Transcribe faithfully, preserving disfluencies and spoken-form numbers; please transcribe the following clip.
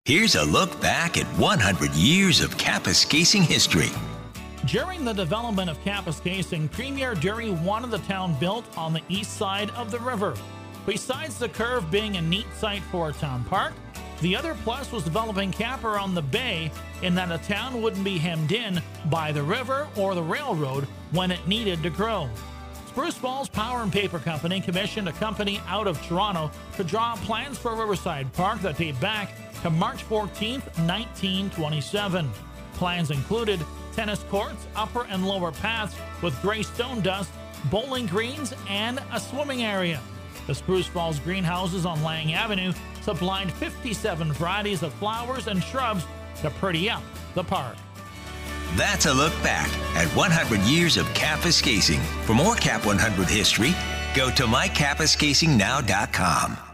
Here's a look back at one hundred years of Kapuskasing history. During the development of Kapuskasing, Premier Dury wanted the town built on the east side of the river. Besides the curve being a neat site for a town park, the other plus was developing Cap around the bay in that a town wouldn't be hemmed in by the river or the railroad when it needed to grow. Spruce Falls Power and Paper Company commissioned a company out of Toronto to draw up plans for Riverside Park that date back to March fourteenth, nineteen twenty-seven. Plans included tennis courts, upper and lower paths with gray stone dust, bowling greens, and a swimming area. The Spruce Falls greenhouses on Lang Avenue supplied fifty-seven varieties of flowers and shrubs to pretty up the park. That's a look back at one hundred years of Kapuskasing. For more Cap one hundred history, go to my kapuskasing now dot com.